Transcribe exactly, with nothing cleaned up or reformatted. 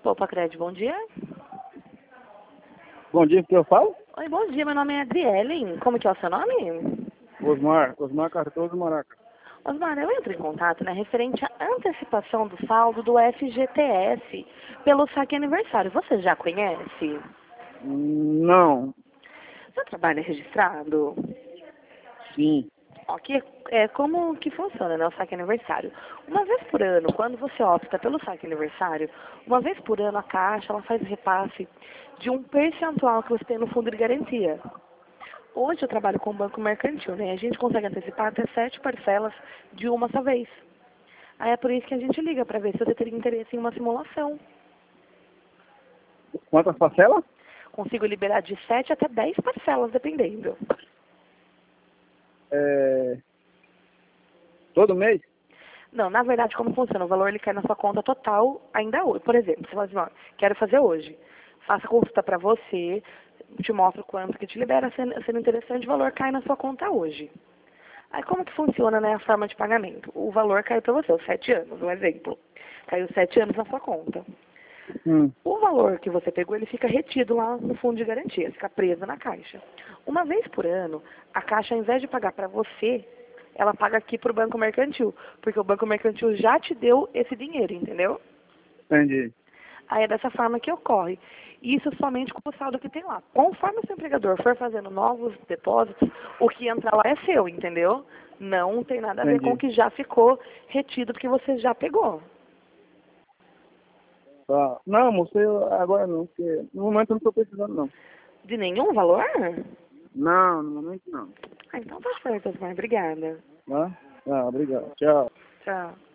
Poupa Crédito, bom dia. Bom dia, que eu falo? Oi, bom dia, meu nome é Adriele. Como que é o seu nome? Osmar, Osmar Cardoso Maraca. Osmar, eu entro em contato, né, referente à antecipação do saldo do F G T S pelo saque aniversário. Você já conhece? Não, Seu trabalho é registrado? sim. Ok, é como que funciona, né, o saque aniversário. Uma vez por ano, quando você opta pelo saque aniversário, uma vez por ano a Caixa ela faz repasse de um percentual que você tem no fundo de garantia. Hoje eu trabalho com o Banco Mercantil, né? A gente consegue antecipar até sete parcelas de uma só vez. Aí é por isso que a gente liga, para ver se você teria interesse em uma simulação. Quantas parcelas? Consigo liberar de sete até dez parcelas, dependendo. É... Todo mês? Não, na verdade, como funciona? O valor ele cai na sua conta total ainda hoje. Por exemplo, você fala assim, ó, quero fazer hoje. Faça a consulta para você, te mostro quanto que te libera, sendo, sendo interessante, o valor cai na sua conta hoje. Aí como que funciona, né, a forma de pagamento? O valor caiu para você, os sete anos, um exemplo. Caiu sete anos na sua conta. Hum. O valor que você pegou, ele fica retido lá no fundo de garantia, fica preso na Caixa. Uma vez por ano, a Caixa, ao invés de pagar para você, ela paga aqui para o Banco Mercantil, porque o Banco Mercantil já te deu esse dinheiro, entendeu? Entendi. Aí é dessa forma que ocorre. Isso somente com o saldo que tem lá. Conforme o seu empregador for fazendo novos depósitos, o que entra lá é seu, entendeu? Não tem nada a ver com o Entendi. que já ficou retido, porque você já pegou. Tá. Não, moço, eu agora não, porque no momento eu não estou precisando, não. De nenhum valor? Não, no momento não. Ah, então tá certo, Osmar. Obrigada. Tá? Ah, obrigado. Tchau. Tchau.